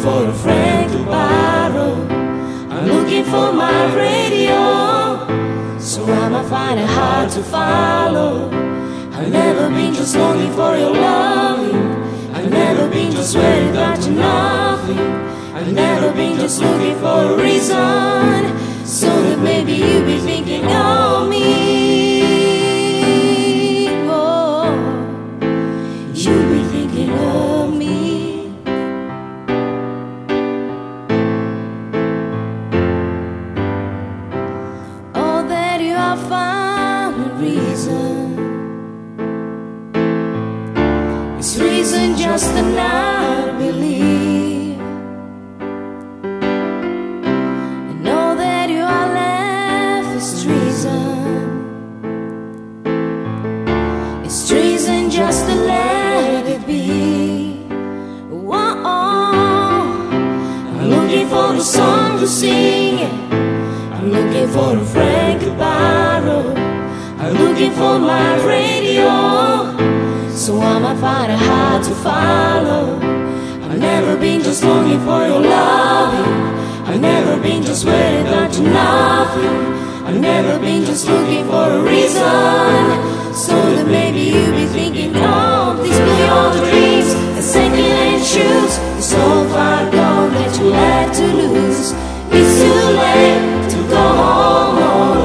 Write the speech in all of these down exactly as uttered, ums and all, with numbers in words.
for a friend to borrow. I'm looking for my radio, so I might find it hard to follow. I've never been just longing for your loving. I've never been just waiting back to nothing. I've never been just looking for a reason, so that maybe you'll be thinking of me. Oh, you'll be thinking of me. Oh, that you have found a reason. It's reason just to not believe. It's treason just to let it be. Whoa, I'm looking for a song to sing. I'm looking for a friend to borrow. I'm looking for my radio, so I might find it hard to follow. I've never been just longing for your loving. I've never been just waiting down to nothing. I've never been just looking for a reason, so that maybe you'll be thinking, oh, these beyond the dreams and second-hand shoes. It's so far gone that you had to lose. It's too late to go home all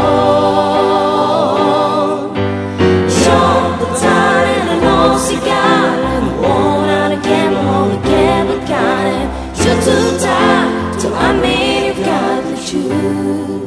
alone. Sean, the time and an old cigar and the worn out of candle on the candle kind. You're too tired to I mean you've got to choose.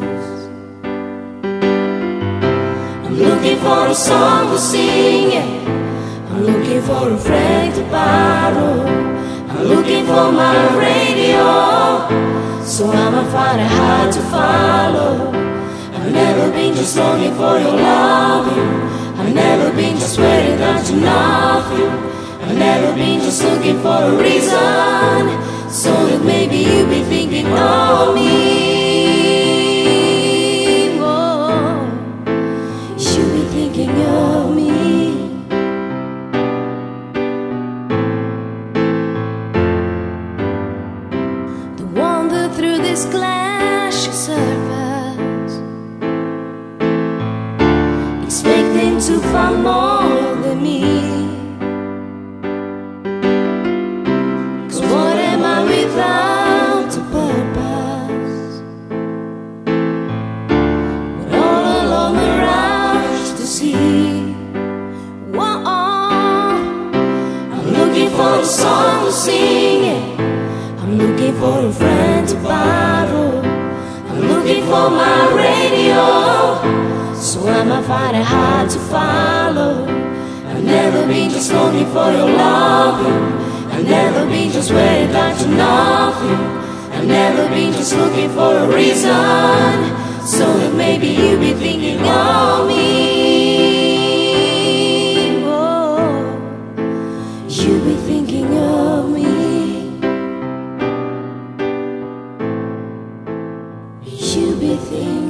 I'm looking for a song to sing. I'm looking for a friend to borrow. I'm looking for my radio, so I might find it hard to follow. I've never been just longing for your loving. I've never been just waiting down to nothing. I've never been just looking for a reason, so that maybe you'll be thinking of me. Thinking of me. To wander through this glassy surface, expecting to find more than me. Cause what am I without a purpose? But all along the see. Whoa, I'm looking for a song to sing. I'm looking for a friend to borrow. I'm looking for my radio, so I might find it hard to follow. I've never been just longing for your loving. I've never been just waiting back to nothing. I've never been just looking for a reason, so that maybe you'll be thinking of me. You'll be thinking of me. You'll be thinking